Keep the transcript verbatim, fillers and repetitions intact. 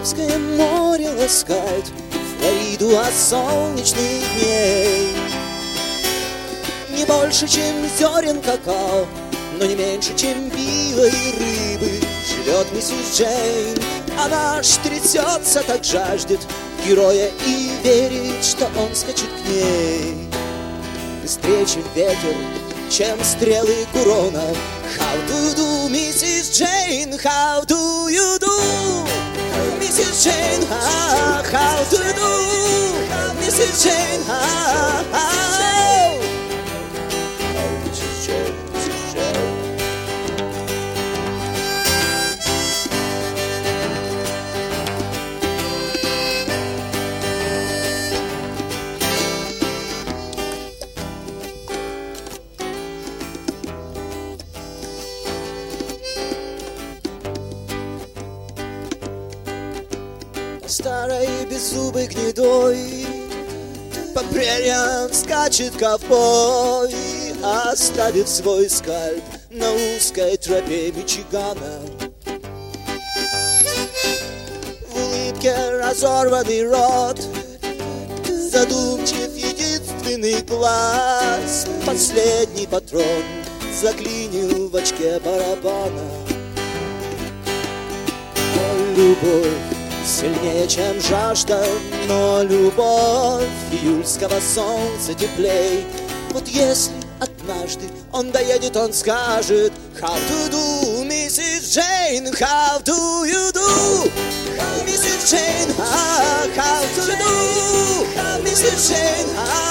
Карибское море ласкает Флориду от солнечных дней. Не больше, чем зерен какао, но не меньше, чем пива и рыбы, живет миссис Джейн. Она аж трясется, так жаждет героя и верит, что он скачет к ней. Быстрее, чем ветер, чем стрелы Курона. How do you do, миссис Джейн? How do you do, миссис Джейн? How do you do, миссис Джейн? Старой беззубой гнедой по прерьям скачет ковбой, оставив свой скальп на узкой тропе Мичигана. В улыбке разорванный рот, задумчив единственный глаз. Последний патрон заклинил в очке барабана. О, любовь сильнее, чем жажда, но любовь июльского солнца теплей. Вот если однажды он доедет, он скажет: How do you do, миссис Джейн? How do you do, миссис Джейн? How do you do, миссис Джейн?